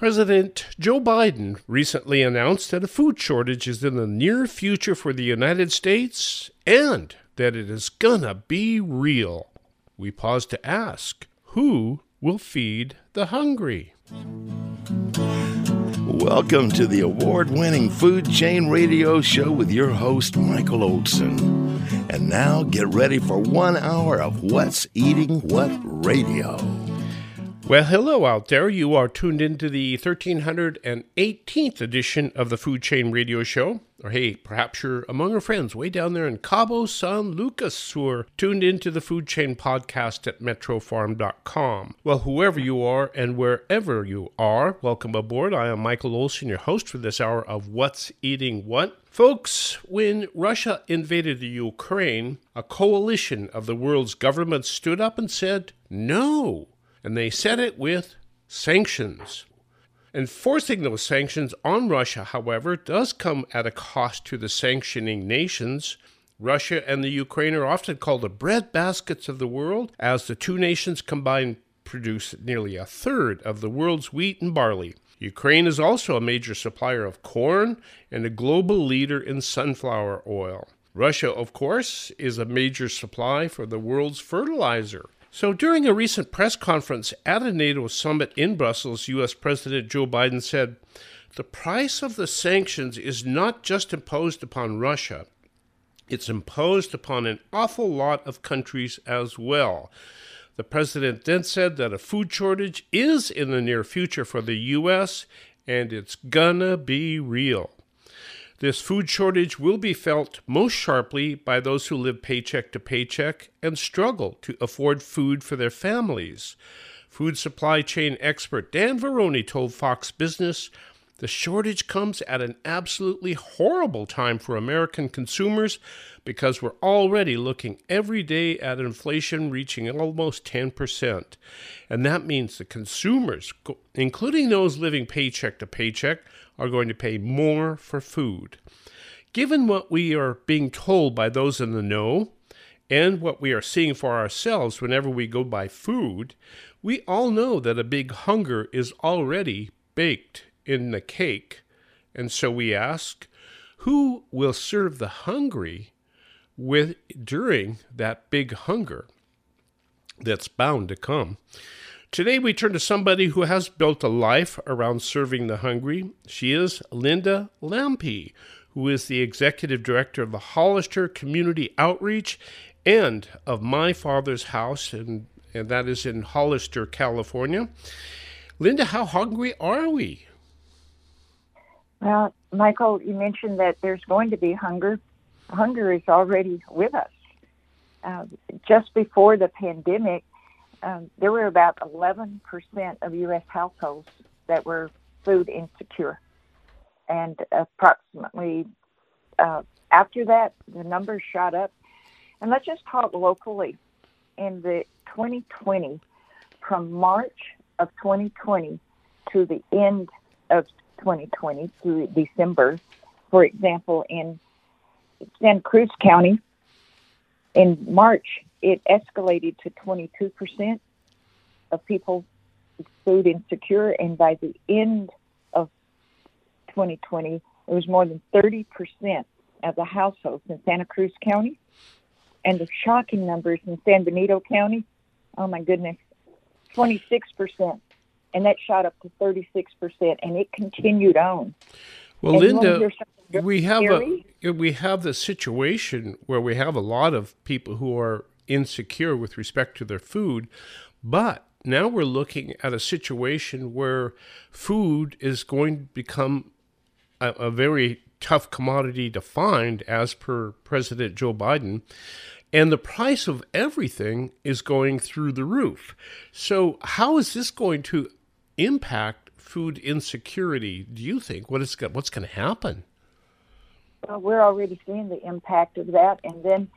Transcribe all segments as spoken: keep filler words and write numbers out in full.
President Joe Biden recently announced that a food shortage is in the near future for the United States and that it is gonna be real. We pause to ask, who will feed the hungry? Welcome to the award-winning Food Chain Radio Show with your host, Michael Olson. And now get ready for one hour of What's Eating What Radio. Well, hello out there. You are tuned into the one thousand three hundred eighteenth edition of the Food Chain Radio Show. Or hey, perhaps you're among our friends way down there in Cabo San Lucas who are tuned into the Food Chain podcast at metro farm dot com. Well, whoever you are and wherever you are, welcome aboard. I am Michael Olson, your host for this hour of What's Eating What. Folks, when Russia invaded the Ukraine, a coalition of the world's governments stood up and said, no. And they said it with sanctions. Enforcing those sanctions on Russia, however, does come at a cost to the sanctioning nations. Russia and the Ukraine are often called the breadbaskets of the world, as the two nations combined produce nearly a third of the world's wheat and barley. Ukraine is also a major supplier of corn and a global leader in sunflower oil. Russia, of course, is a major supply for the world's fertilizer. So during a recent press conference at a NATO summit in Brussels, U S President Joe Biden said, the price of the sanctions is not just imposed upon Russia, it's imposed upon an awful lot of countries as well. The president then said that a food shortage is in the near future for the U S, and it's gonna be real. This food shortage will be felt most sharply by those who live paycheck to paycheck and struggle to afford food for their families. Food supply chain expert Dan Veroni told Fox Business, the shortage comes at an absolutely horrible time for American consumers because we're already looking every day at inflation reaching almost ten percent. And that means the consumers, including those living paycheck to paycheck, are going to pay more for food. Given what we are being told by those in the know, and what we are seeing for ourselves whenever we go buy food, we all know that a big hunger is already baked in the cake. And so we ask, who will serve the hungry with during that big hunger that's bound to come? Today we turn to somebody who has built a life around serving the hungry. She is Linda Lampe, who is the executive director of the Hollister Community Outreach and of My Father's House, and, and that is in Hollister, California. Linda, how hungry are we? Well, Michael, you mentioned that there's going to be hunger. Hunger is already with us. Uh, just before the pandemic, um, there were about eleven percent of U S households that were food insecure. And approximately uh, after that, the numbers shot up. And let's just talk locally. In the twenty twenty, from March of twenty twenty to the end of twenty twenty through December, for example, in Santa Cruz County, in March, it escalated to twenty-two percent of people food insecure, and by the end of twenty twenty, it was more than thirty percent of the households in Santa Cruz County, and the shocking numbers in San Benito County, oh my goodness, twenty-six percent. And that shot up to thirty-six percent, and it continued on. Well, and Linda, we have scary? a we have the situation where we have a lot of people who are insecure with respect to their food, but now we're looking at a situation where food is going to become a, a very tough commodity to find, as per President Joe Biden. And the price of everything is going through the roof. So how is this going to impact food insecurity, do you think? What is what's going to happen? Well, we're already seeing the impact of that. And then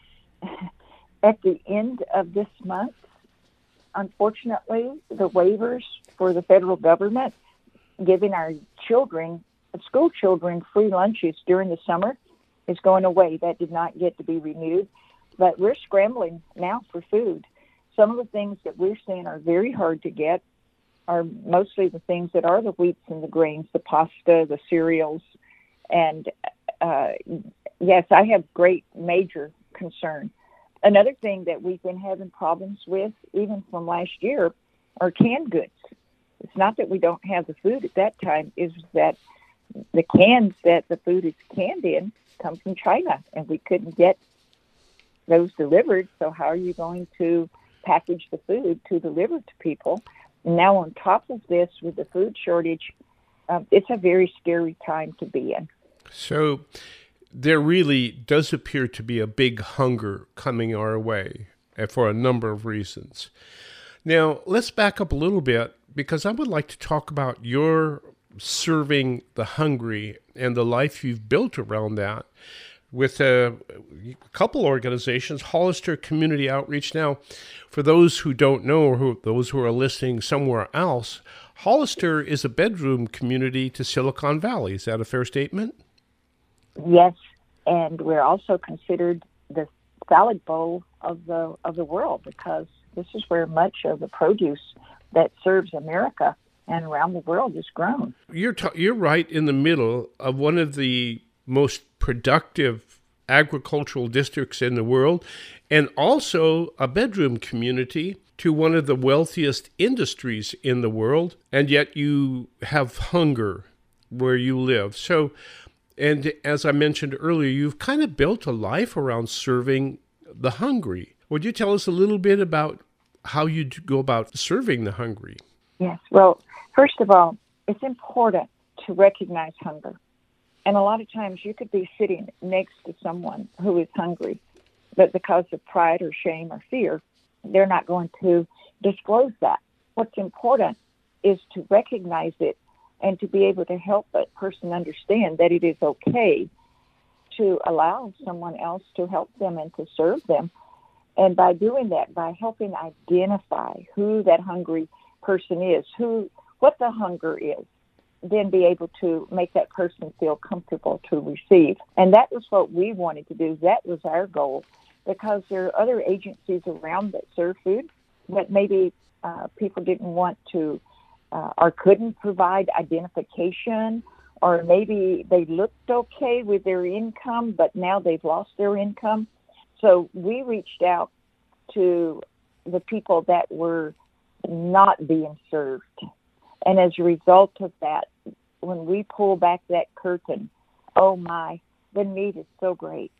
at the end of this month, unfortunately, the waivers for the federal government giving our children, school children, free lunches during the summer is going away. That did not get to be renewed. But we're scrambling now for food. Some of the things that we're seeing are very hard to get. are mostly the things that are the wheats and the grains, the pasta, the cereals. And uh, yes, I have great major concern. Another thing that we've been having problems with, even from last year, are canned goods. It's not that we don't have the food at that time, is that the cans that the food is canned in come from China, and we couldn't get those delivered. So how are you going to package the food to deliver to people? And now on top of this, with the food shortage, um, it's a very scary time to be in. So there really does appear to be a big hunger coming our way for a number of reasons. Now, let's back up a little bit, because I would like to talk about your serving the hungry and the life you've built around that with a, a couple organizations, Hollister Community Outreach. Now, for those who don't know, or who, those who are listening somewhere else, Hollister is a bedroom community to Silicon Valley. Is that a fair statement? Yes, and we're also considered the salad bowl of the of the world, because this is where much of the produce that serves America and around the world is grown. You're t- you're right in the middle of one of the most productive agricultural districts in the world, and also a bedroom community to one of the wealthiest industries in the world, and yet you have hunger where you live. So, and as I mentioned earlier, you've kind of built a life around serving the hungry. Would you tell us a little bit about how you go about serving the hungry? Yes. Well, first of all, it's important to recognize hunger. And a lot of times you could be sitting next to someone who is hungry, but because of pride or shame or fear, they're not going to disclose that. What's important is to recognize it and to be able to help that person understand that it is okay to allow someone else to help them and to serve them. And by doing that, by helping identify who that hungry person is, who, what the hunger is, then be able to make that person feel comfortable to receive. And that was what we wanted to do. That was our goal, because there are other agencies around that serve food, but maybe uh, people didn't want to uh, or couldn't provide identification, or maybe they looked okay with their income, but now they've lost their income. So we reached out to the people that were not being served. And as a result of that, when we pull back that curtain, oh my, the need is so great.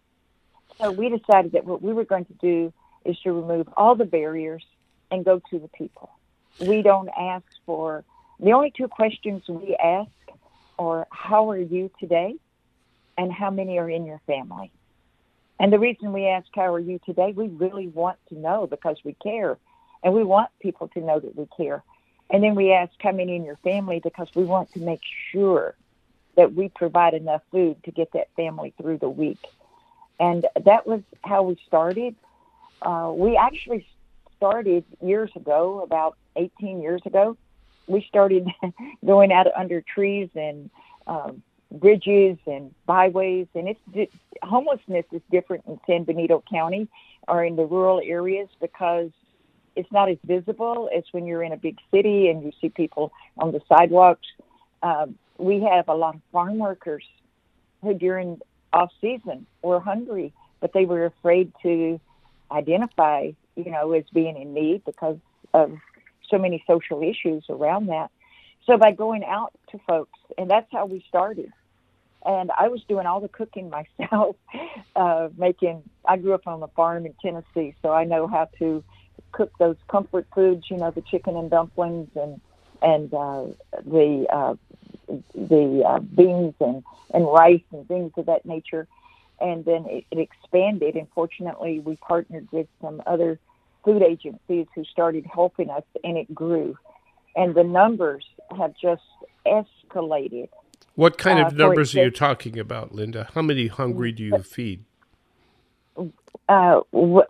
So we decided that what we were going to do is to remove all the barriers and go to the people. We don't ask for, the only two questions we ask are, how are you today? And how many are in your family? And the reason we ask, how are you today? We really want to know, because we care. And we want people to know that we care. And then we ask, how many in your family? Because we want to make sure that we provide enough food to get that family through the week. And that was how we started. Uh, we actually started years ago, about eighteen years ago. We started going out under trees and um, bridges and byways. And it's homelessness is different in San Benito County or in the rural areas, because it's not as visible as when you're in a big city and you see people on the sidewalks. Um, we have a lot of farm workers who during off season were hungry, but they were afraid to identify, you know, as being in need because of so many social issues around that. So by going out to folks, and that's how we started. And I was doing all the cooking myself, uh, making, I grew up on a farm in Tennessee, so I know how to cook those comfort foods, you know, the chicken and dumplings and, and uh, the, uh, the uh, beans and, and rice and things of that nature. And then it, it expanded. And fortunately, we partnered with some other food agencies who started helping us, and it grew. And the numbers have just escalated. What kind of uh, numbers are you talking about, Linda? How many hungry do you feed? Uh,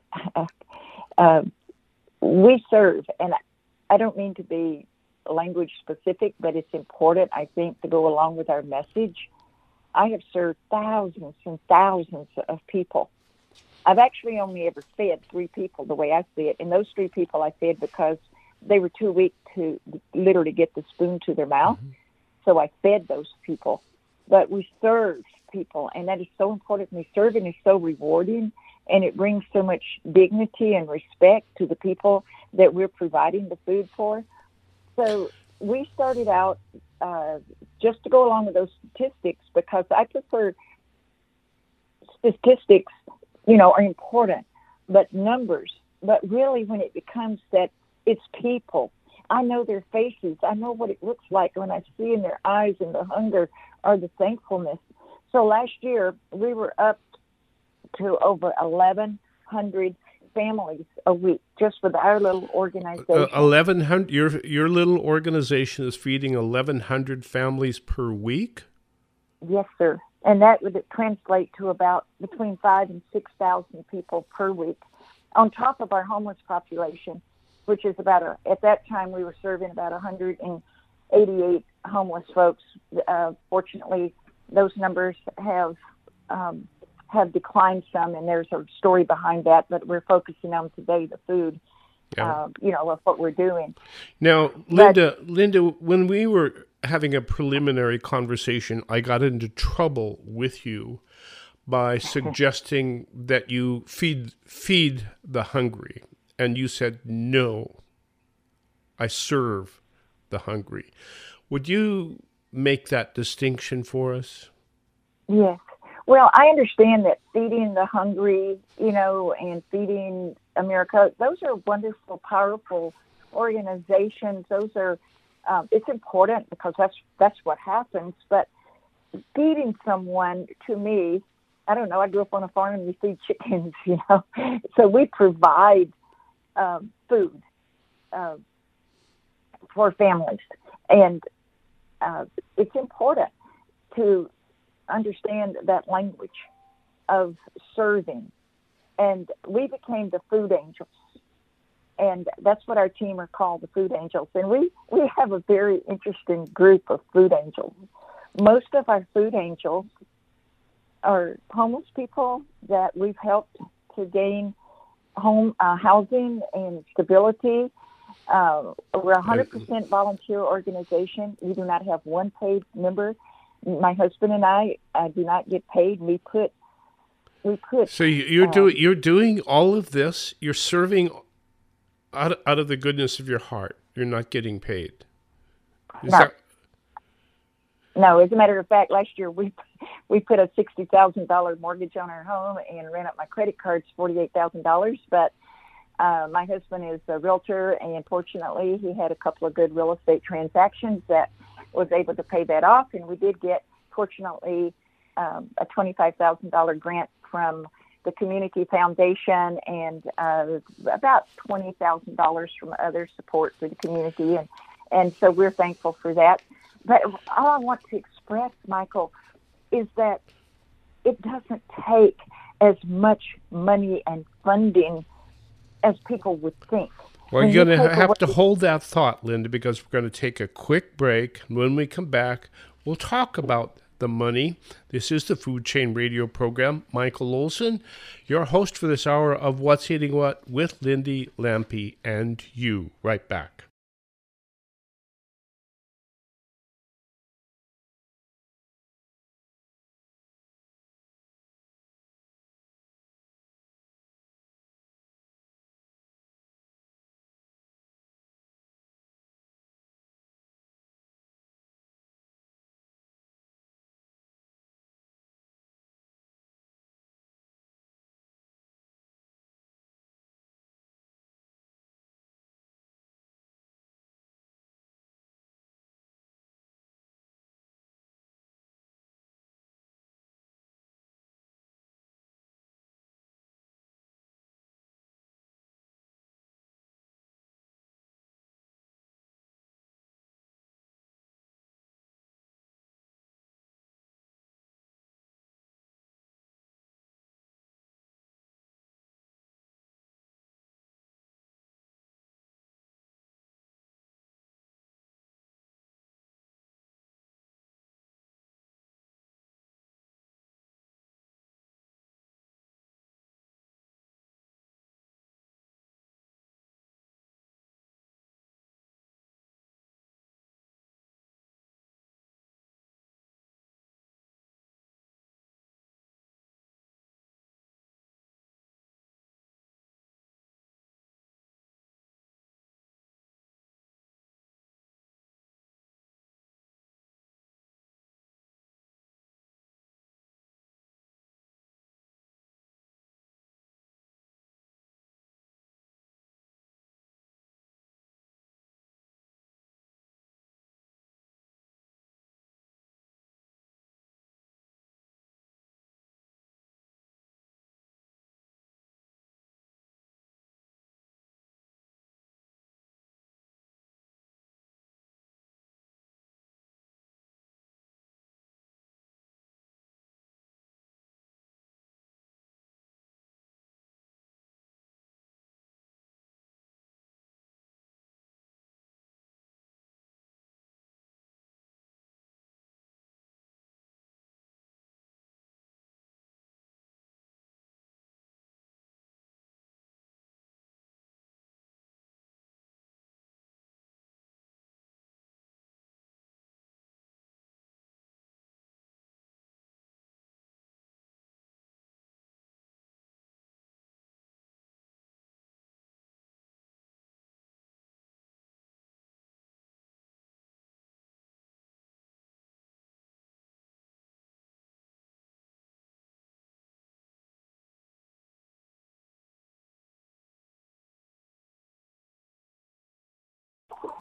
uh, we serve, and I don't mean to be language specific, but it's important, I think, to go along with our message. I have served thousands and thousands of people. I've actually only ever fed three people the way I see it, and those three people I fed because they were too weak to literally get the spoon to their mouth. Mm-hmm. So I fed those people. But we serve people, and that is so important to me. Serving is so rewarding, and it brings so much dignity and respect to the people that we're providing the food for. So we started out uh, just to go along with those statistics, because I prefer statistics, you know, are important, but numbers. But really, when it becomes that it's people, I know their faces. I know what it looks like when I see in their eyes and the hunger or the thankfulness. So last year, we were up to over eleven hundred families a week just with our little organization. Uh, eleven hundred. Your your little organization is feeding eleven hundred families per week? Yes, sir. And that would translate to about between five and six thousand people per week, on top of our homeless population, which is about a, at that time we were serving about one hundred eighty-eight homeless folks. Uh, fortunately, those numbers have um, have declined some, and there's a story behind that. But we're focusing on today the food, yeah. uh, you know, of what we're doing. Now, Linda, but, Linda, when we were having a preliminary conversation, I got into trouble with you by suggesting that you feed feed the hungry, and you said no. I serve the hungry. Would you make that distinction for us? Yes. Well, I understand that feeding the hungry, you know, and feeding America, those are wonderful, powerful organizations. Those are, um, it's important because that's that's what happens. But feeding someone, to me, I don't know, I grew up on a farm and we feed chickens, you know. So we provide um, food uh, for families. And uh, it's important to understand that language of serving. And we became the food angels. And that's what our team are called, the food angels. And we, we have a very interesting group of food angels. Most of our food angels are homeless people that we've helped to gain home uh, housing and stability. Uh, we're a one hundred percent volunteer organization. We do not have one paid member. My husband and I uh, do not get paid. We put, we put. So you're um, doing you're doing all of this. You're serving out of, out of the goodness of your heart. You're not getting paid. Is no. that? No, as a matter of fact, last year we we put a sixty thousand dollar mortgage on our home and ran up my credit cards forty eight thousand dollars. But uh, my husband is a realtor, and fortunately, he had a couple of good real estate transactions that was able to pay that off. And we did get, fortunately, um, a twenty five thousand dollar grant from the Community Foundation, and uh, about twenty thousand dollars from other support for the community, and and so we're thankful for that. But all I want to express, Michael, is that it doesn't take as much money and funding as people would think. Well, When you're you going to take have away- to hold that thought, Linda, because we're going to take a quick break. When we come back, we'll talk about the money. This is the Food Chain Radio program. Michael Olson, your host for this hour of What's Eating What with Lindy Lampe and you. Right back.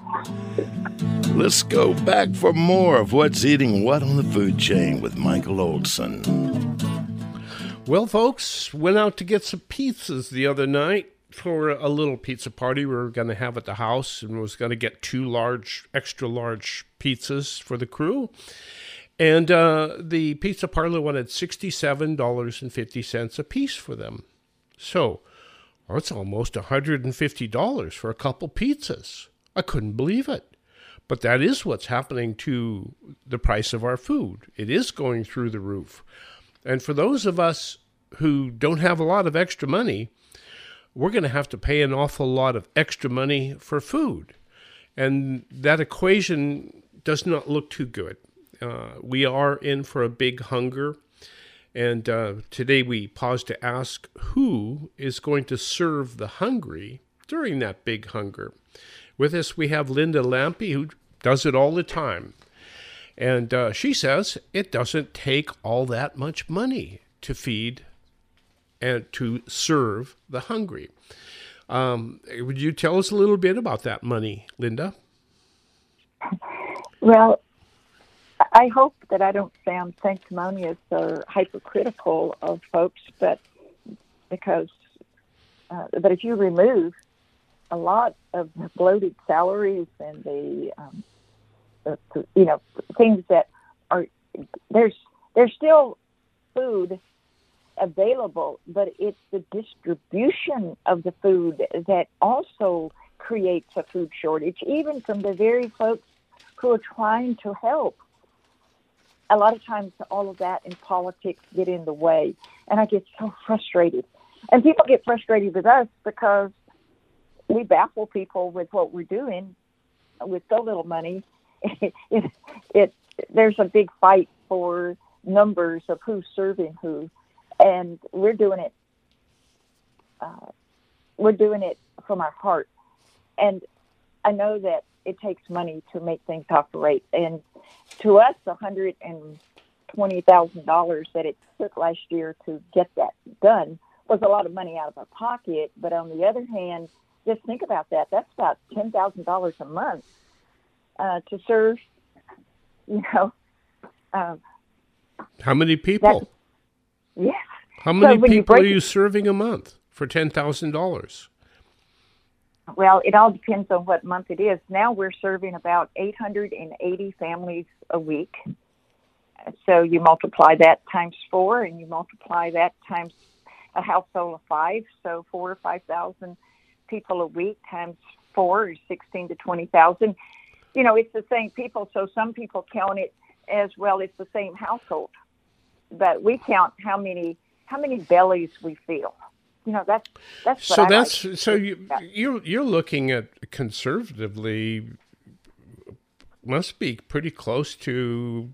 Let's go back for more of What's Eating What on the Food Chain with Michael Olson. Well, folks, went out to get some pizzas the other night for a little pizza party we were going to have at the house, and was going to get two large, extra large pizzas for the crew. And uh, the pizza parlor wanted sixty-seven dollars and fifty cents a piece for them. So, well, it's almost one hundred fifty dollars for a couple pizzas. I couldn't believe it. But that is what's happening to the price of our food. It is going through the roof. And for those of us who don't have a lot of extra money, we're going to have to pay an awful lot of extra money for food. And that equation does not look too good. Uh, we are in for a big hunger. And uh, today we pause to ask, who is going to serve the hungry during that big hunger? With us, we have Linda Lampe, who does it all the time. And uh, she says it doesn't take all that much money to feed and to serve the hungry. Um, would you tell us a little bit about that money, Linda? Well, I hope that I don't sound sanctimonious or hypercritical of folks, but because, uh, but if you remove a lot of the bloated salaries and the, um, the, you know, things that are, there's, there's still food available, but it's the distribution of the food that also creates a food shortage, even from the very folks who are trying to help. A lot of times all of that in politics get in the way, and I get so frustrated. And people get frustrated with us because we baffle people with what we're doing with so little money. It, it, it, there's a big fight for numbers of who's serving who, and we're doing it. Uh, we're doing it from our heart, and I know that it takes money to make things operate. And to us, one hundred twenty thousand dollars that it took last year to get that done was a lot of money out of our pocket. But on the other hand, just think about that. That's about ten thousand dollars a month uh, to serve, you know. Um, How many people? Yes. How many so people you are you serving a month for ten thousand dollars? Well, it all depends on what month it is. Now we're serving about eight hundred eighty families a week. So you multiply that times four, and you multiply that times a household of five. So four or five thousand people a week times four is sixteen to twenty thousand. You know, it's the same people. So some people count it as, well, it's the same household, but we count how many how many bellies we fill. You know, that's that's what so I that's like. so you you're you're looking at conservatively must be pretty close to,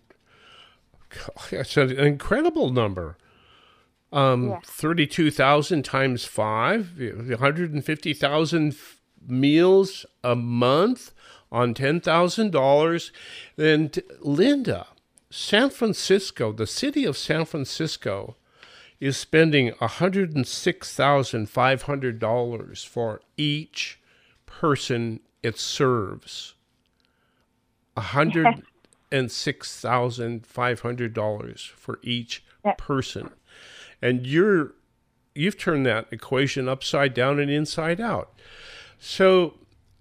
it's an incredible number. Um, Yes. thirty-two thousand times five, one hundred fifty thousand meals a month on ten thousand dollars. And Linda, San Francisco, the city of San Francisco, is spending one hundred six thousand five hundred dollars for each person it serves. one hundred six thousand five hundred dollars for each person. And you're, you've turned that equation upside down and inside out. So,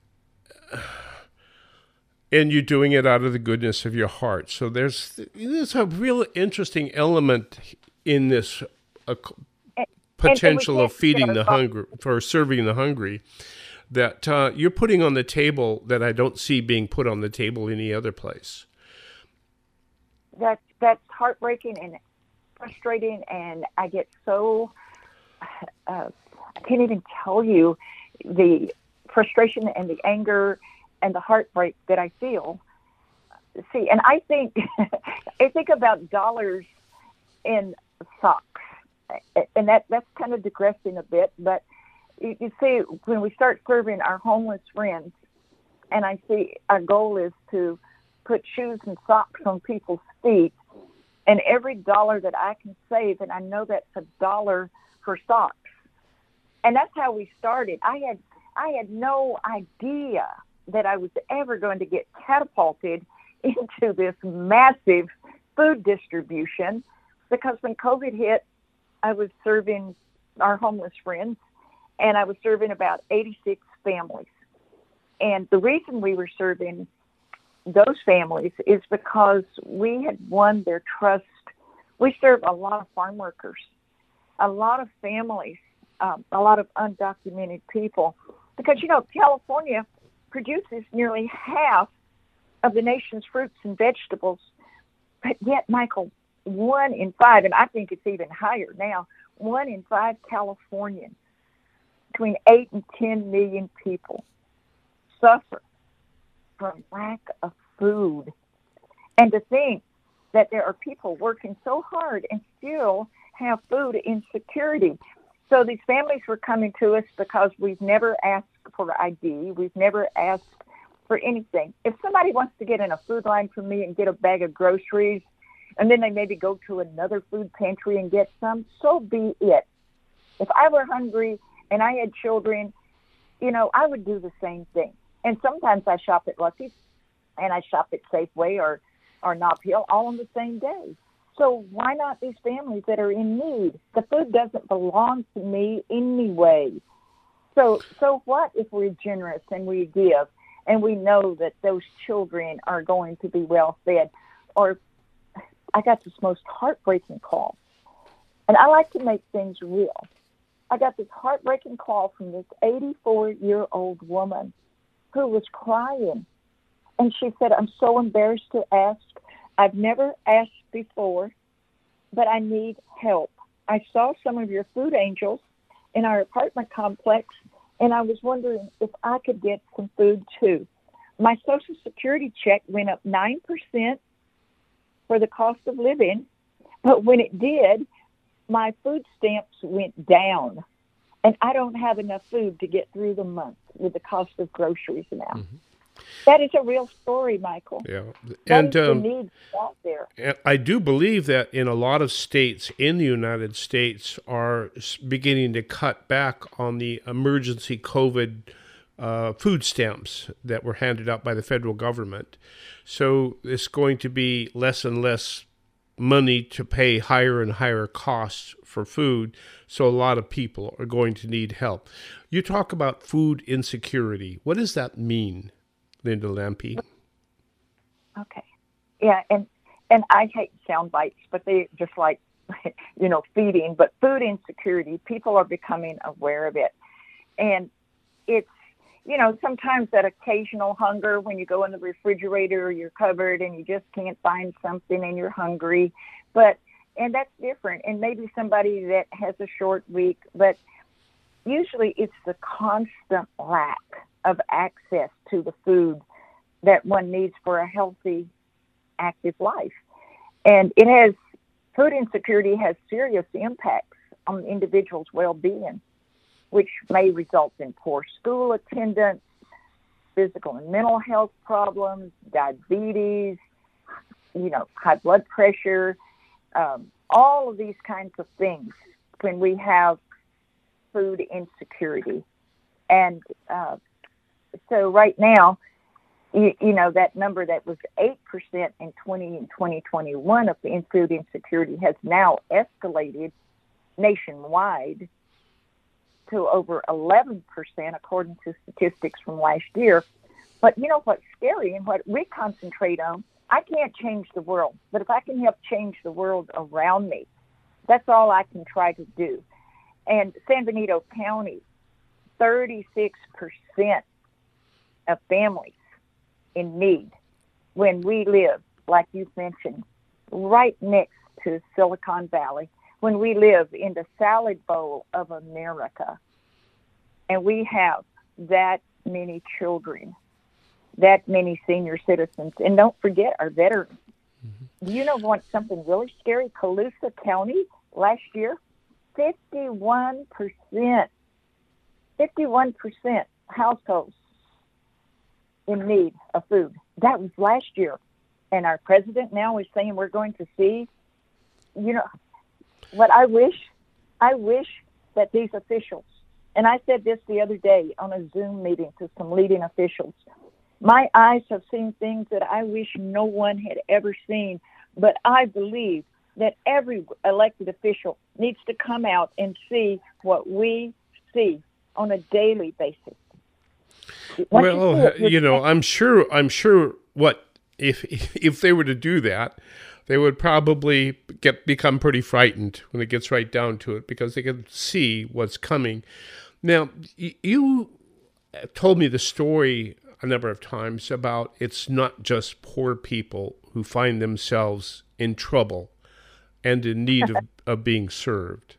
and you're doing it out of the goodness of your heart. So there's, there's a real interesting element in this uh, potential of feeding the hungry, or serving the hungry, that uh, you're putting on the table that I don't see being put on the table any other place. That's, that's heartbreaking and frustrating, and I get so, uh, I can't even tell you the frustration and the anger and the heartbreak that I feel. See, and I think, I think about dollars in socks, and that, that's kind of digressing a bit, but you, you see, when we start serving our homeless friends, and I see our goal is to put shoes and socks on people's feet, and every dollar that I can save, and I know that's a dollar for socks. And that's how we started. I had I had no idea that I was ever going to get catapulted into this massive food distribution, because when COVID hit, I was serving our homeless friends, and I was serving about eighty-six families. And the reason we were serving those families is because we had won their trust. We serve a lot of farm workers, a lot of families, um, a lot of undocumented people, because, you know, California produces nearly half of the nation's fruits and vegetables. But yet, Michael, one in five, and I think it's even higher now, one in five Californians, between eight and ten million people, suffer from lack of food. And to think that there are people working so hard and still have food insecurity. So these families were coming to us because we've never asked for I D. We've never asked for anything. If somebody wants to get in a food line from me and get a bag of groceries, and then they maybe go to another food pantry and get some, so be it. If I were hungry and I had children, you know, I would do the same thing. And sometimes I shop at Lucky's and I shop at Safeway or, or Nob Hill all on the same day. So why not these families that are in need? The food doesn't belong to me anyway. So so what if we're generous and we give and we know that those children are going to be well fed? Or I got this most heartbreaking call, and I like to make things real. I got this heartbreaking call from this eighty-four-year-old woman who was crying, and she said, I'm so embarrassed to ask. I've never asked before, but I need help. I saw some of your food angels in our apartment complex, and I was wondering if I could get some food too. My Social Security check went up nine percent for the cost of living, but when it did, my food stamps went down, and I don't have enough food to get through the month with the cost of groceries now. Mm-hmm. That is a real story, Michael. Yeah, and that um, the need out there. And I do believe that in a lot of states in the United States are beginning to cut back on the emergency COVID uh, food stamps that were handed out by the federal government. So it's going to be less and less money to pay higher and higher costs for food. So a lot of people are going to need help. You talk about food insecurity. What does that mean, Linda Lampe? Okay. Yeah, and and I hate sound bites, but they just like, you know, feeding. But food insecurity, people are becoming aware of it. And it's, you know, sometimes that occasional hunger when you go in the refrigerator or your cupboard and you just can't find something and you're hungry. But, and that's different. And maybe somebody that has a short week, but usually it's the constant lack of access to the food that one needs for a healthy, active life. And it has, food insecurity has serious impacts on the individual's well-being, which may result in poor school attendance, physical and mental health problems, diabetes, you know, high blood pressure, um, all of these kinds of things when we have food insecurity. And uh, so right now, you, you know, that number that was eight percent in twenty in twenty twenty-one of in food insecurity has now escalated nationwide to over eleven percent, according to statistics from last year. But you know what's scary and what we concentrate on? I can't change the world, but if I can help change the world around me, that's all I can try to do. And San Benito County, thirty-six percent of families in need, when we live, like you mentioned, right next to Silicon Valley, when we live in the salad bowl of America, and we have that many children, that many senior citizens, and don't forget our veterans. Mm-hmm. Do you know what something really scary? Colusa County last year, fifty-one percent, fifty-one percent households in need of food. That was last year. And our president now is saying we're going to see, you know, what I wish, I wish that these officials, and I said this the other day on a Zoom meeting to some leading officials, My eyes have seen things that I wish no one had ever seen, but I believe that every elected official needs to come out and see what we see on a daily basis. Once Well, you, it, you know, I'm sure. I'm sure. What if if they were to do that, they would probably get become pretty frightened when it gets right down to it, because they can see what's coming. Now, you told me the story a number of times about it's not just poor people who find themselves in trouble and in need of, of being served.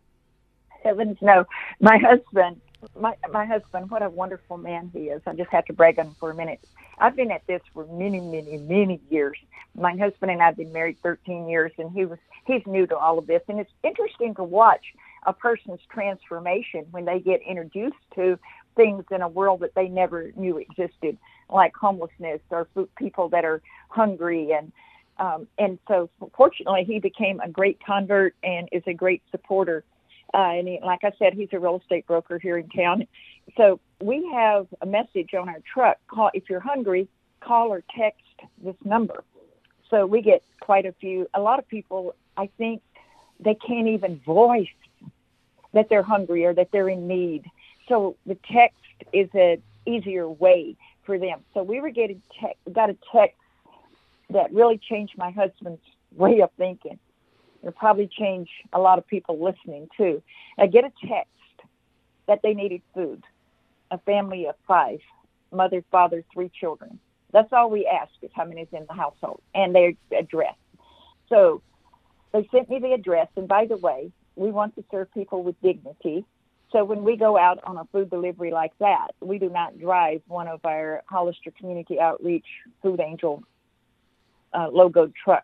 Heavens no. My husband, my my husband, what a wonderful man he is. I just have to brag on him for a minute. I've been at this for many, many, many years. My husband and I have been married thirteen years, and he was he's new to all of this. And it's interesting to watch a person's transformation when they get introduced to things in a world that they never knew existed, like homelessness or food, people that are hungry. And um, and so fortunately, he became a great convert and is a great supporter. Uh, and he, like I said, he's a real estate broker here in town. So we have a message on our truck. Call, if you're hungry, call or text this number. So we get quite a few. A lot of people, I think, they can't even voice that they're hungry or that they're in need. So the text is an easier way for them. So we were getting te- got a text that really changed my husband's way of thinking. It'll probably change a lot of people listening too. I get a text that they needed food. A family of five, mother, father, three children. That's all we ask is how many is in the household and their address. So they sent me the address. And by the way, we want to serve people with dignity. So when we go out on a food delivery like that, we do not drive one of our Hollister Community Outreach Food Angel uh, logoed trucks.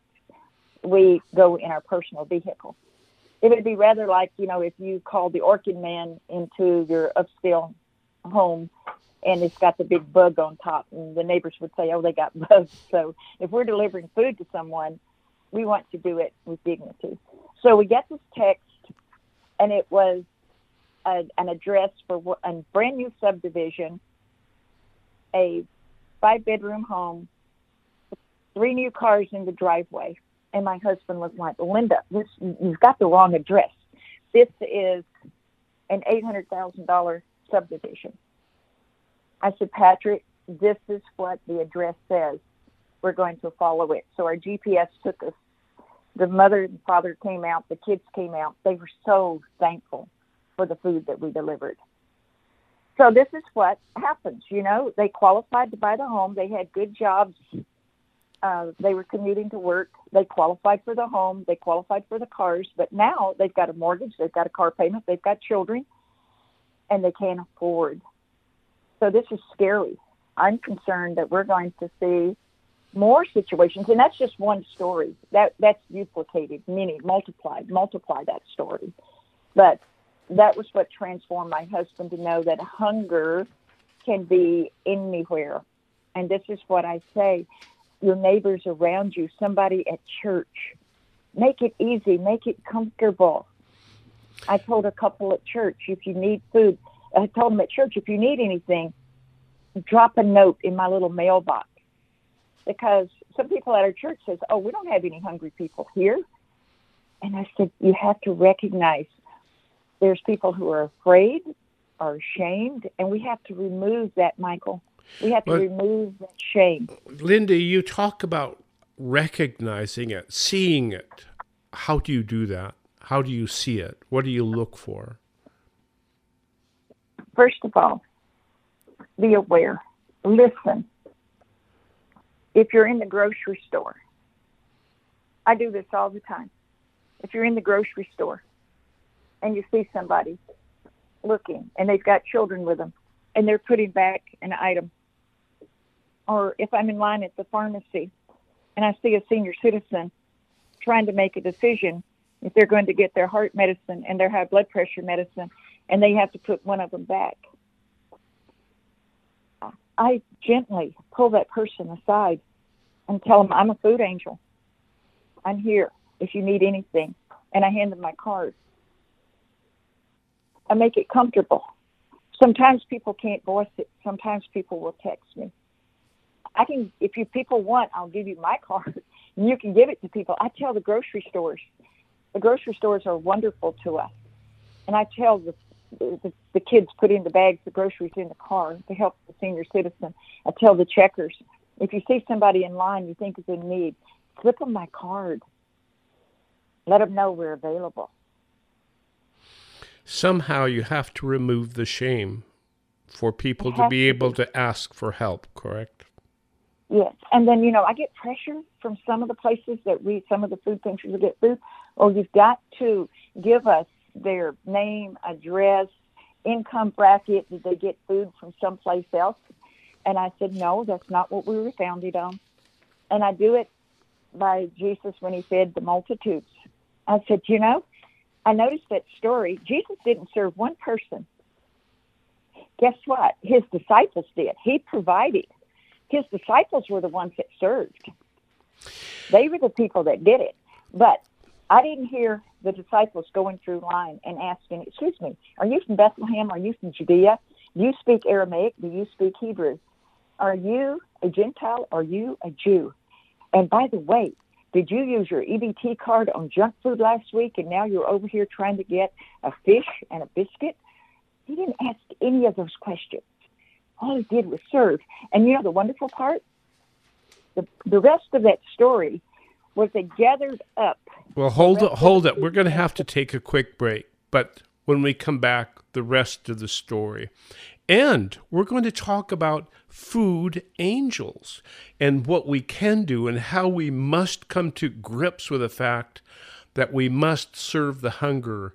We go in our personal vehicle. It would be rather like, you know, if you called the Orchid Man into your upscale home and it's got the big bug on top, and the neighbors would say, oh, they got bugs. So if we're delivering food to someone, we want to do it with dignity. So we get this text, and it was a, an address for a brand new subdivision, a five-bedroom home, three new cars in the driveway. And my husband was like, Linda, this, you've got the wrong address. This is an eight hundred thousand dollars subdivision. I said, Patrick, this is what the address says. We're going to follow it. So our G P S took us. The mother and father came out. The kids came out. They were so thankful for the food that we delivered. So this is what happens. You know, they qualified to buy the home. They had good jobs. Uh, they were commuting to work. They qualified for the home. They qualified for the cars. But now they've got a mortgage. They've got a car payment. They've got children. And they can't afford. So this is scary. I'm concerned that we're going to see more situations. And that's just one story. That That's duplicated, many, multiplied, multiply that story. But that was what transformed my husband to know that hunger can be anywhere. And this is what I say. Your neighbors around you, somebody at church. Make it easy. Make it comfortable. I told a couple at church, if you need food, I told them at church, if you need anything, drop a note in my little mailbox. Because some people at our church says, oh, we don't have any hungry people here. And I said, you have to recognize there's people who are afraid, are ashamed, and we have to remove that, Michael. We have to well, remove that shame. Linda, you talk about recognizing it, seeing it. How do you do that? How do you see it? What do you look for? First of all, be aware. Listen. If you're in the grocery store, I do this all the time. If you're in the grocery store and you see somebody looking and they've got children with them and they're putting back an item, or if I'm in line at the pharmacy and I see a senior citizen trying to make a decision if they're going to get their heart medicine and their high blood pressure medicine, and they have to put one of them back, I gently pull that person aside and tell them, I'm a food angel. I'm here if you need anything. And I hand them my card. I make it comfortable. Sometimes people can't voice it. Sometimes people will text me. I can, if you people want, I'll give you my card, and you can give it to people. I tell the grocery stores, the grocery stores are wonderful to us. And I tell the, the, the kids put in the bags the groceries in the car to help the senior citizen. I tell the checkers, if you see somebody in line you think is in need, slip them my card. Let them know we're available. Somehow you have to remove the shame for people to be able to ask for help, correct? Yes. And then, you know, I get pressure from some of the places that we, some of the food pantries that get food. Oh, you've got to give us their name, address, income bracket. Did they get food from someplace else? And I said, no, that's not what we were founded on. And I do it by Jesus when he fed the multitudes. I said, you know, I noticed that story. Jesus didn't serve one person. Guess what? His disciples did. He provided. His disciples were the ones that served. They were the people that did it. But I didn't hear the disciples going through line and asking, excuse me, are you from Bethlehem? Are you from Judea? Do you speak Aramaic? Do you speak Hebrew? Are you a Gentile? Are you a Jew? And by the way, did you use your E B T card on junk food last week and now you're over here trying to get a fish and a biscuit? He didn't ask any of those questions. All he did was serve. And you know the wonderful part? The, the rest of that story was they gathered up. Well, hold it, hold it. We're going to have to take a quick break. But when we come back, the rest of the story. And we're going to talk about food angels and what we can do and how we must come to grips with the fact that we must serve the hunger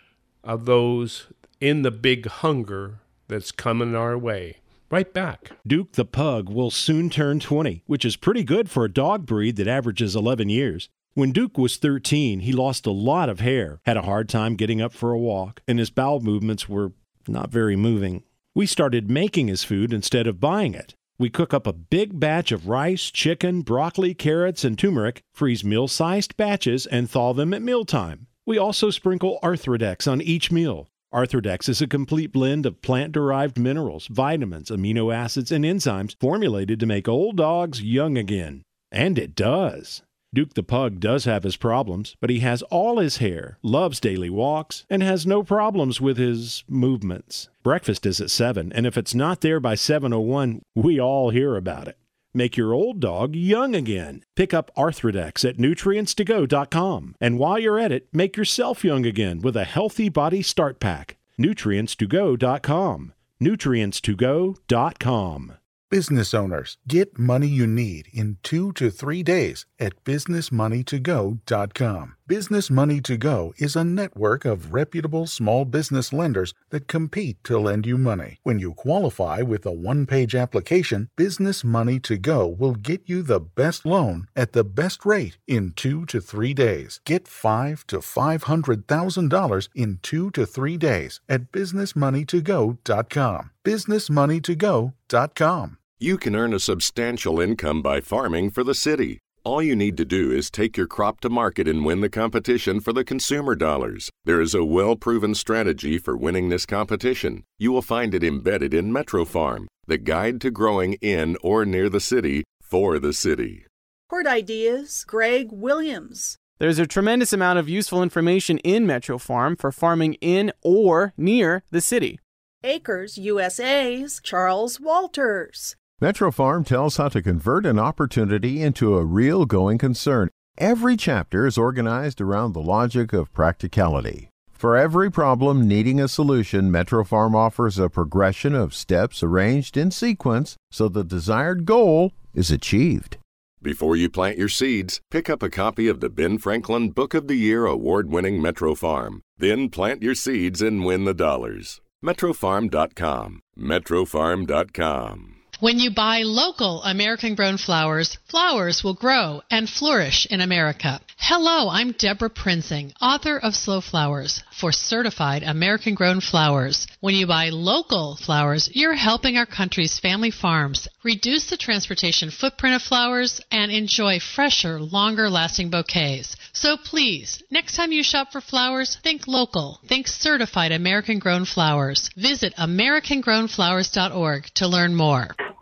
of those in the big hunger that's coming our way. Right back. Duke the Pug will soon turn twenty, which is pretty good for a dog breed that averages eleven years. When Duke was thirteen, he lost a lot of hair, had a hard time getting up for a walk, and his bowel movements were not very moving. We started making his food instead of buying it. We cook up a big batch of rice, chicken, broccoli, carrots, and turmeric, freeze meal-sized batches, and thaw them at mealtime. We also sprinkle Arthrodex on each meal. Arthrodex is a complete blend of plant-derived minerals, vitamins, amino acids, and enzymes formulated to make old dogs young again. And it does. Duke the Pug does have his problems, but he has all his hair, loves daily walks, and has no problems with his movements. Breakfast is at seven, and if it's not there by seven oh one, we all hear about it. Make your old dog young again. Pick up Arthrodex at nutrients to go dot com. And while you're at it, make yourself young again with a Healthy Body Start Pack. nutrients to go dot com. nutrients to go dot com. Business owners, get money you need in two to three days at business money to go dot com. Business Money to Go is a network of reputable small business lenders that compete to lend you money. When you qualify with a one-page application, Business Money to Go will get you the best loan at the best rate in two to three days. Get five to five hundred thousand dollars in two to three days at business money to go dot com. business money to go dot com. You can earn a substantial income by farming for the city. All you need to do is take your crop to market and win the competition for the consumer dollars. There is a well-proven strategy for winning this competition. You will find it embedded in Metro Farm, the guide to growing in or near the city for the city. Port Ideas, Greg Williams. There's a tremendous amount of useful information in Metro Farm for farming in or near the city. Acres U S A's Charles Walters. Metro Farm tells how to convert an opportunity into a real going concern. Every chapter is organized around the logic of practicality. For every problem needing a solution, Metro Farm offers a progression of steps arranged in sequence so the desired goal is achieved. Before you plant your seeds, pick up a copy of the Ben Franklin Book of the Year award-winning Metro Farm. Then plant your seeds and win the dollars. metro farm dot com. metro farm dot com. When you buy local American-grown flowers, flowers will grow and flourish in America. Hello, I'm Deborah Prinzing, author of Slow Flowers for certified American-grown flowers. When you buy local flowers, you're helping our country's family farms reduce the transportation footprint of flowers and enjoy fresher, longer-lasting bouquets. So please, next time you shop for flowers, think local. Think certified American-grown flowers. Visit american grown flowers dot org to learn more.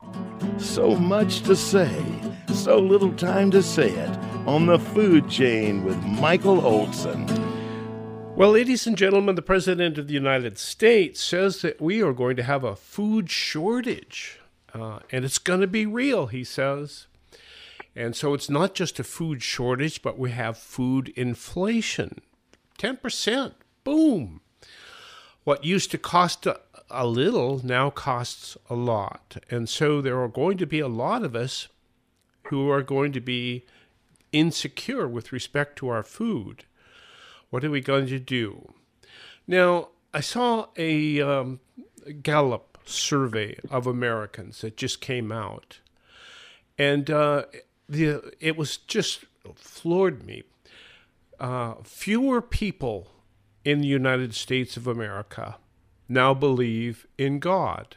So much to say, so little time to say it on the Food Chain with Michael Olson. Well, ladies and gentlemen, the President of the United States says that we are going to have a food shortage, uh, and it's going to be real, he says. And so it's not just a food shortage, but we have food inflation. ten percent, boom. What used to cost a, a little now costs a lot. And so there are going to be a lot of us who are going to be insecure with respect to our food. What are we going to do? Now, I saw a um, Gallup survey of Americans that just came out. And uh, the it was just floored me. Uh, fewer people in the United States of America now believe in God.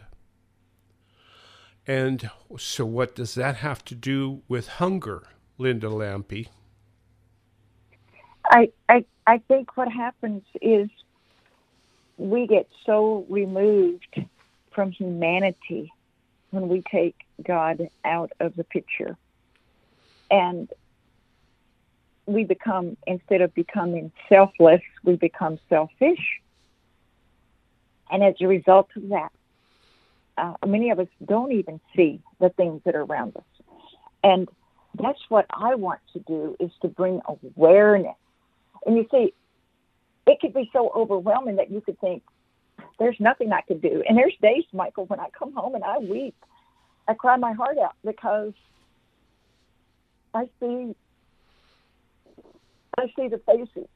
And so what does that have to do with hunger, Linda Lampe? I, I, I think what happens is we get so removed from humanity when we take God out of the picture. And we become, instead of becoming selfless, we become selfish. And as a result of that, uh, many of us don't even see the things that are around us. And that's what I want to do, is to bring awareness. And you see, it could be so overwhelming that you could think, there's nothing I could do. And there's days, Michael, when I come home and I weep. I cry my heart out because I see I see the faces.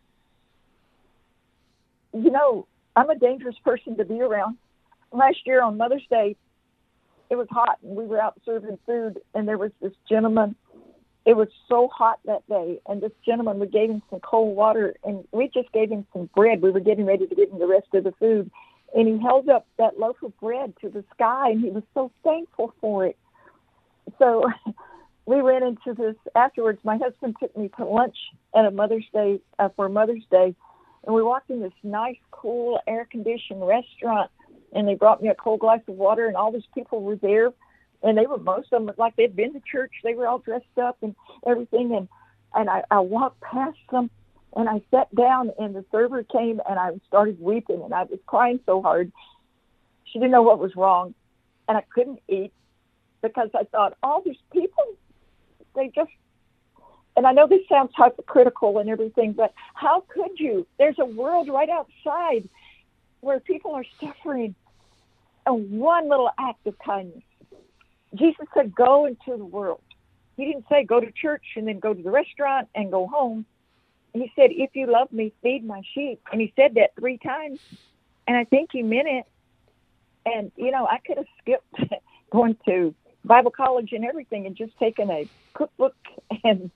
You know, I'm a dangerous person to be around. Last year on Mother's Day, it was hot, and we were out serving food, and there was this gentleman. It was so hot that day, and this gentleman, we gave him some cold water, and we just gave him some bread. We were getting ready to give him the rest of the food, and he held up that loaf of bread to the sky, and he was so thankful for it. So we went into this afterwards. My husband took me to lunch at a Mother's Day, uh, for Mother's Day, and we walked in this nice, cool, air-conditioned restaurant, and they brought me a cold glass of water, and all these people were there, and they were, most of them, like they'd been to church. They were all dressed up and everything, and, and I, I walked past them, and I sat down, and the server came, and I started weeping, and I was crying so hard. She didn't know what was wrong, and I couldn't eat because I thought, all these people, they just, and I know this sounds hypocritical and everything, but how could you? There's a world right outside where people are suffering, and one little act of kindness. Jesus said, go into the world. He didn't say go to church and then go to the restaurant and go home. He said, if you love me, feed my sheep. And he said that three times, and I think he meant it. And, you know, I could have skipped going to Bible college and everything and just taken a cookbook, and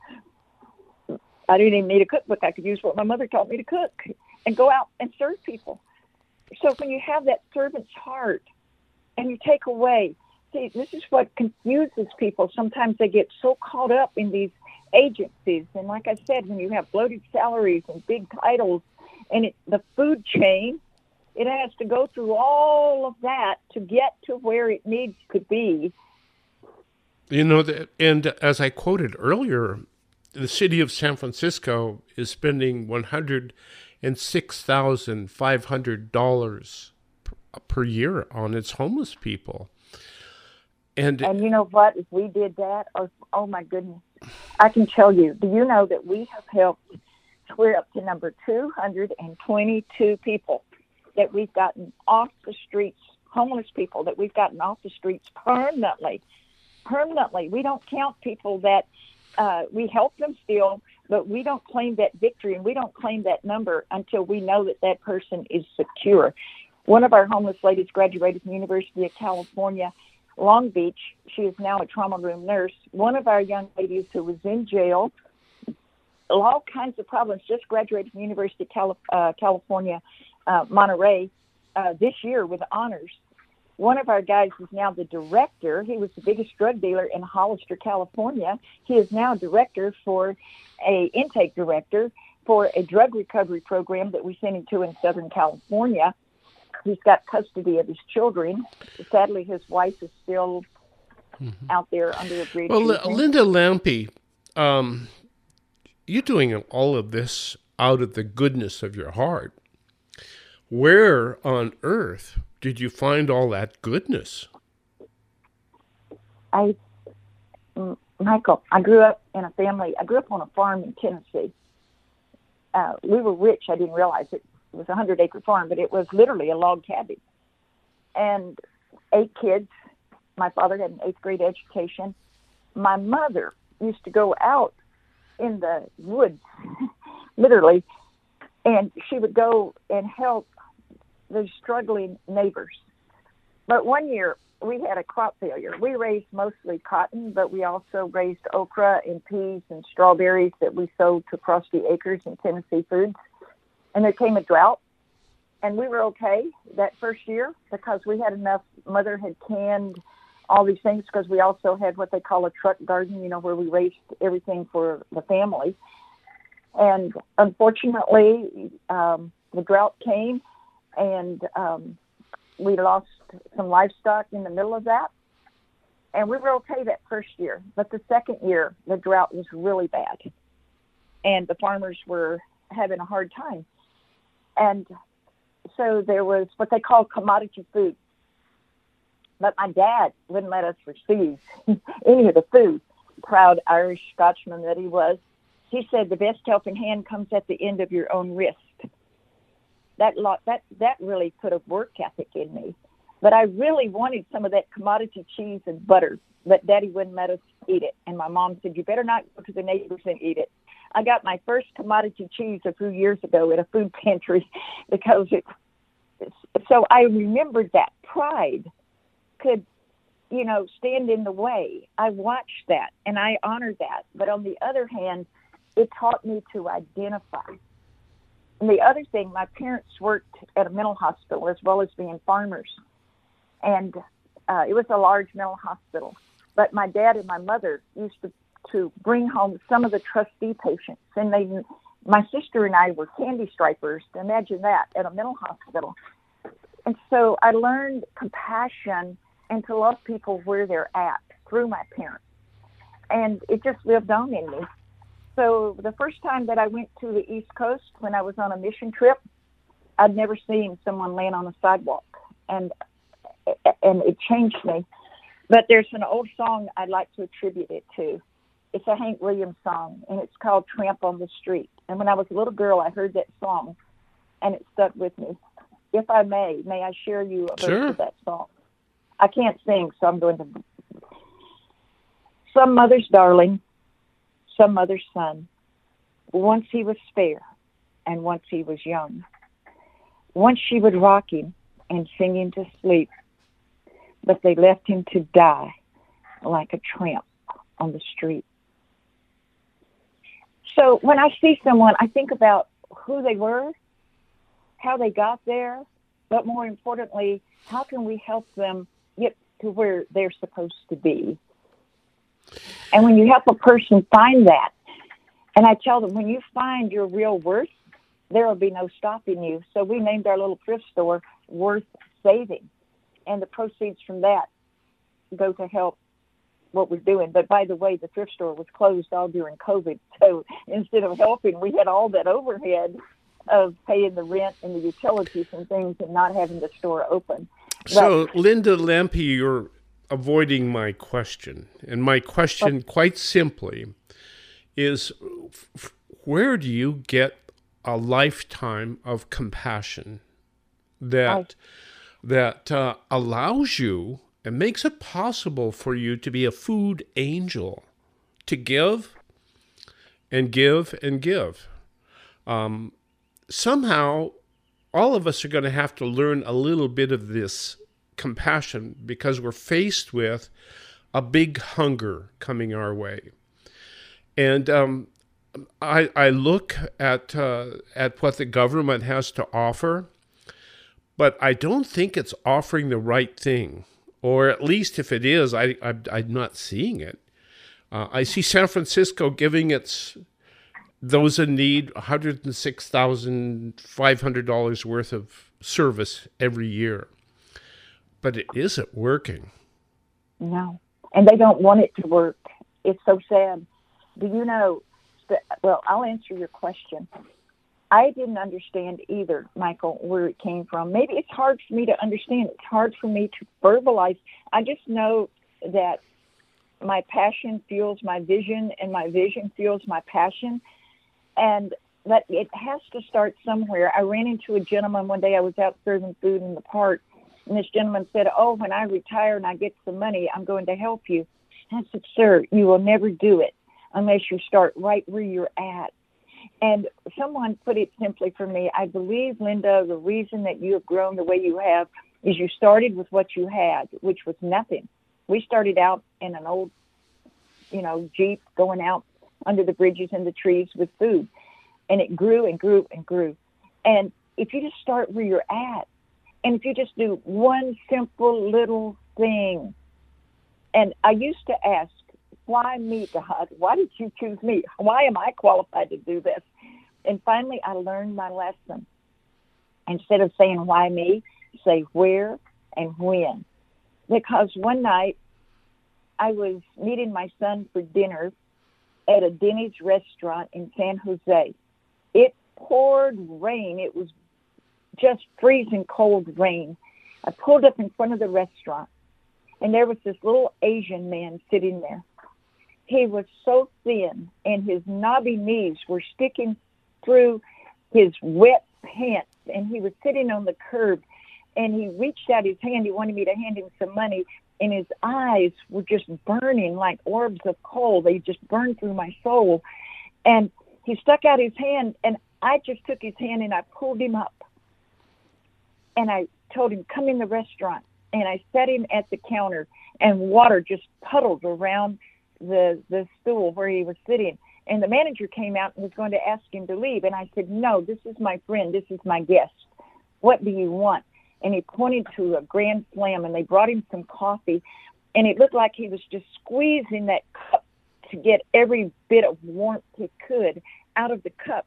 I didn't even need a cookbook. I could use what my mother taught me to cook and go out and serve people. So when you have that servant's heart and you take away, see, this is what confuses people. Sometimes they get so caught up in these agencies. And like I said, when you have bloated salaries and big titles and it, the food chain, it has to go through all of that to get to where it needs to be. You know, the, and as I quoted earlier, the city of San Francisco is spending one hundred six thousand five hundred dollars per, per year on its homeless people. And, and you know what? If we did that, oh, oh my goodness, I can tell you, do you know that we have helped, we're up to number two hundred twenty-two people that we've gotten off the streets, homeless people that we've gotten off the streets permanently. Permanently. We don't count people that uh, we help them still, but we don't claim that victory, and we don't claim that number until we know that that person is secure. One of our homeless ladies graduated from the University of California, Long Beach. She is now a trauma room nurse. One of our young ladies who was in jail, all kinds of problems, just graduated from the University of Cali- uh, California, uh, Monterey, uh, this year with honors. One of our guys is now the director. He was the biggest drug dealer in Hollister, California. He is now director for a intake director for a drug recovery program that we sent him to in Southern California. He's got custody of his children. Sadly, his wife is still mm-hmm. out there under a bridge. Well, L- Linda Lampe, um, you're doing all of this out of the goodness of your heart. Where on earth did you find all that goodness? I, Michael, I grew up in a family. I grew up on a farm in Tennessee. Uh, we were rich. I didn't realize it. It was a hundred acre farm, but it was literally a log cabin. And eight kids. My father had an eighth grade education. My mother used to go out in the woods, literally, and she would go and help the struggling neighbors. But one year we had a crop failure. We raised mostly cotton, but we also raised okra and peas and strawberries that we sold to Frosty Acres and Tennessee Foods. And there came a drought, and we were okay that first year because we had enough. Mother had canned all these things because we also had what they call a truck garden, you know, where we raised everything for the family. And unfortunately, um, the drought came, and um, we lost some livestock in the middle of that. And we were okay that first year. But the second year, the drought was really bad. And the farmers were having a hard time. And so there was what they call commodity food. But my dad wouldn't let us receive any of the food. Proud Irish Scotchman that he was. He said the best helping hand comes at the end of your own wrist. That lot, that that really put a work ethic in me. But I really wanted some of that commodity cheese and butter, but Daddy wouldn't let us eat it. And my mom said, you better not go to the neighbors and eat it. I got my first commodity cheese a few years ago at a food pantry because it, so I remembered that. Pride could, you know, stand in the way. I watched that and I honored that. But on the other hand, it taught me to identify. And the other thing, my parents worked at a mental hospital as well as being farmers. And uh, it was a large mental hospital. But my dad and my mother used to, to bring home some of the trustee patients. And they, my sister and I were candy stripers. Imagine that, at a mental hospital. And so I learned compassion and to love people where they're at through my parents. And it just lived on in me. So the first time that I went to the East Coast when I was on a mission trip, I'd never seen someone laying on a sidewalk. And and it changed me. But there's an old song I'd like to attribute it to. It's a Hank Williams song, and it's called Tramp on the Street. And when I was a little girl, I heard that song, and it stuck with me. If I may, may I share you a verse Sure. of that song? I can't sing, so I'm going to. Some mother's darling, some mother's son. Once he was fair, and once he was young. Once she would rock him and sing him to sleep, but they left him to die like a tramp on the street. So when I see someone, I think about who they were, how they got there, but more importantly, how can we help them get to where they're supposed to be? And when you help a person find that, and I tell them, when you find your real worth, there will be no stopping you. So we named our little thrift store Worth Saving. And the proceeds from that go to help what we're doing. But by the way, the thrift store was closed all during COVID. So instead of helping, we had all that overhead of paying the rent and the utilities and things and not having the store open. So, but, Linda Lampe, you're avoiding my question. And my question, okay. quite simply, is f- where do you get a lifetime of compassion that I, that uh, allows you and makes it possible for you to be a food angel, to give and give and give? Um, somehow, all of us are going to have to learn a little bit of this compassion because we're faced with a big hunger coming our way. And um, I, I look at uh, at what the government has to offer, but I don't think it's offering the right thing. Or at least if it is, I, I, I'm not seeing it. Uh, I see San Francisco giving its those in need one hundred six thousand five hundred dollars worth of service every year. But it isn't working. No. and they don't want it to work. It's so sad. Do you know, well, I'll answer your question. I didn't understand either, Michael, where it came from. Maybe it's hard for me to understand. It's hard for me to verbalize. I just know that my passion fuels my vision, and my vision fuels my passion. And that it has to start somewhere. I ran into a gentleman one day. I was out serving food in the park, and this gentleman said, oh, when I retire and I get some money, I'm going to help you. And I said, sir, you will never do it unless you start right where you're at. And someone put it simply for me. I believe, Linda, the reason that you have grown the way you have is you started with what you had, which was nothing. We started out in an old, you know, Jeep going out under the bridges and the trees with food. And it grew and grew and grew. And if you just start where you're at, and if you just do one simple little thing, and I used to ask, why me, God? Why did you choose me? Why am I qualified to do this? And finally, I learned my lesson. Instead of saying, why me, say where and when. Because one night, I was meeting my son for dinner at a Denny's restaurant in San Jose. It poured rain. It was just freezing cold rain. I pulled up in front of the restaurant, and there was this little Asian man sitting there. He was so thin, and his knobby knees were sticking through his wet pants, and he was sitting on the curb, and he reached out his hand. He wanted me to hand him some money, and his eyes were just burning like orbs of coal. They just burned through my soul. And he stuck out his hand, and I just took his hand, and I pulled him up. And I told him, come in the restaurant. And I set him at the counter, and water just puddled around the the stool where he was sitting. And the manager came out and was going to ask him to leave. And I said, no, this is my friend. This is my guest. What do you want? And he pointed to a Grand Slam, and they brought him some coffee. And it looked like he was just squeezing that cup to get every bit of warmth he could out of the cup.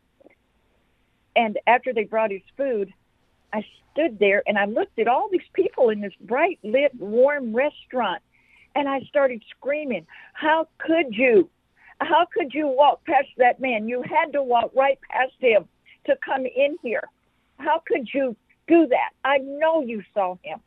And after they brought his food, I stood there and I looked at all these people in this bright lit, warm restaurant. And I started screaming, how could you? How could you walk past that man? You had to walk right past him to come in here. How could you do that? I know you saw him.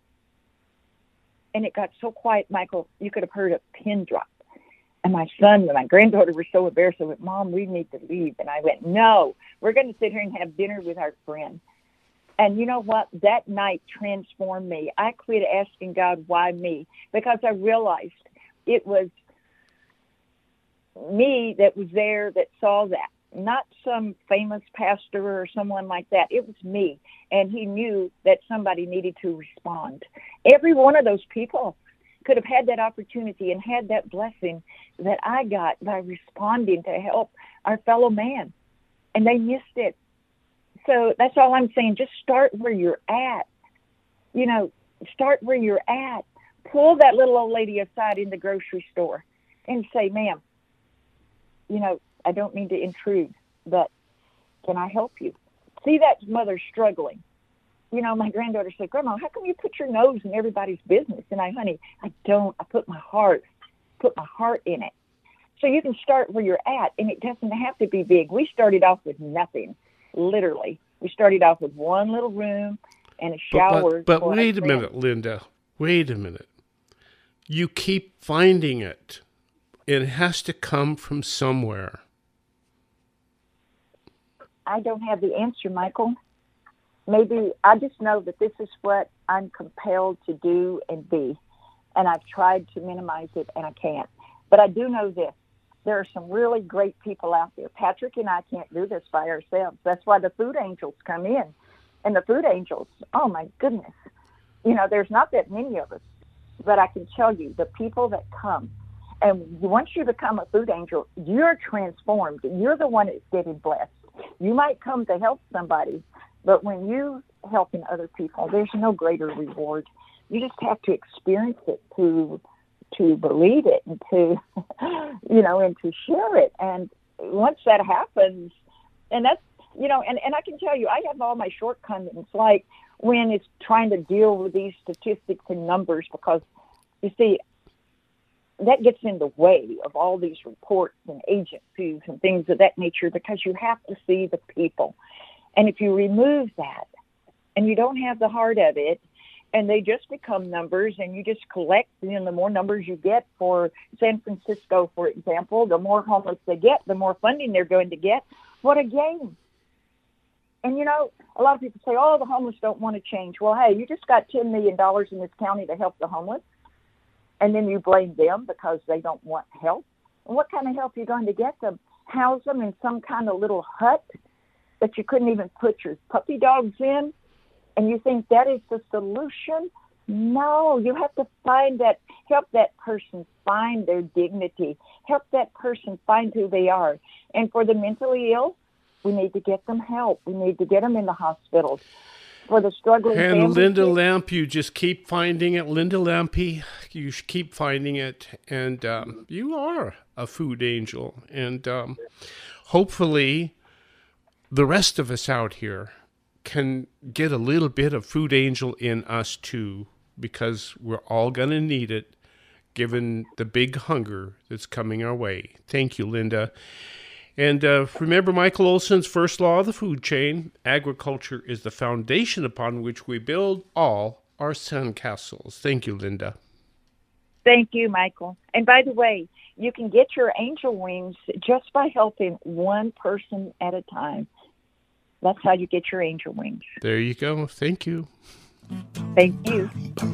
And it got so quiet, Michael, you could have heard a pin drop. And my son and my granddaughter were so embarrassed. I went, Mom, we need to leave. And I went, no, we're going to sit here and have dinner with our friend. And you know what? That night transformed me. I quit asking God, why me? Because I realized it was me that was there that saw that, not some famous pastor or someone like that. It was me. And he knew that somebody needed to respond. Every one of those people could have had that opportunity and had that blessing that I got by responding to help our fellow man. And they missed it. So that's all I'm saying. Just start where you're at. You know, start where you're at. Pull that little old lady aside in the grocery store and say, ma'am, you know, I don't mean to intrude, but can I help you? See that mother struggling. You know, my granddaughter said, Grandma, how come you put your nose in everybody's business? And I, honey, I don't. I put my heart, put my heart in it. So you can start where you're at, and it doesn't have to be big. We started off with nothing. Literally, we started off with one little room and a shower. But, but, but wait a minute, Linda. Wait a minute. You keep finding it. It has to come from somewhere. I don't have the answer, Michael. Maybe I just know that this is what I'm compelled to do and be. And I've tried to minimize it, and I can't. But I do know this. There are some really great people out there. Patrick and I can't do this by ourselves. That's why the food angels come in. And the food angels, oh, my goodness. You know, there's not that many of us. But I can tell you, the people that come, and once you become a food angel, you're transformed. You're the one that's getting blessed. You might come to help somebody, but when you helping other people, there's no greater reward. You just have to experience it to to believe it and to, you know, and to share it. And once that happens, and that's, you know, and, and I can tell you, I have all my shortcomings, like when it's trying to deal with these statistics and numbers, because, you see, that gets in the way of all these reports and agencies and things of that nature, because you have to see the people. And if you remove that and you don't have the heart of it, and they just become numbers, and you just collect, you know, the more numbers you get for San Francisco, for example, the more homeless they get, the more funding they're going to get. What a game. And, you know, a lot of people say, oh, the homeless don't want to change. Well, hey, you just got ten million dollars in this county to help the homeless, and then you blame them because they don't want help. And what kind of help are you going to get them? House them in some kind of little hut that you couldn't even put your puppy dogs in? And you think that is the solution? No, you have to find that, help that person find their dignity, help that person find who they are. And for the mentally ill, we need to get them help. We need to get them in the hospitals. For the struggling and families, Linda Lamp, you just keep finding it. Linda Lampy, you keep finding it. And um, you are a food angel. And um, hopefully the rest of us out here can get a little bit of food angel in us too, because we're all going to need it given the big hunger that's coming our way. Thank you, Linda. And uh, remember Michael Olson's first law of the food chain: agriculture is the foundation upon which we build all our sandcastles. Thank you, Linda. Thank you, Michael. And by the way, you can get your angel wings just by helping one person at a time. That's how you get your angel wings. There you go. Thank you. Thank you.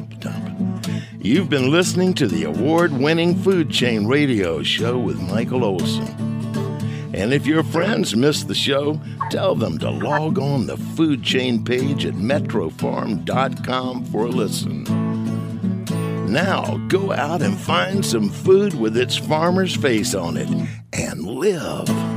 You've been listening to the award-winning Food Chain Radio Show with Michael Olson. And if your friends missed the show, tell them to log on the Food Chain page at metro farm dot com for a listen. Now, go out and find some food with its farmer's face on it and live.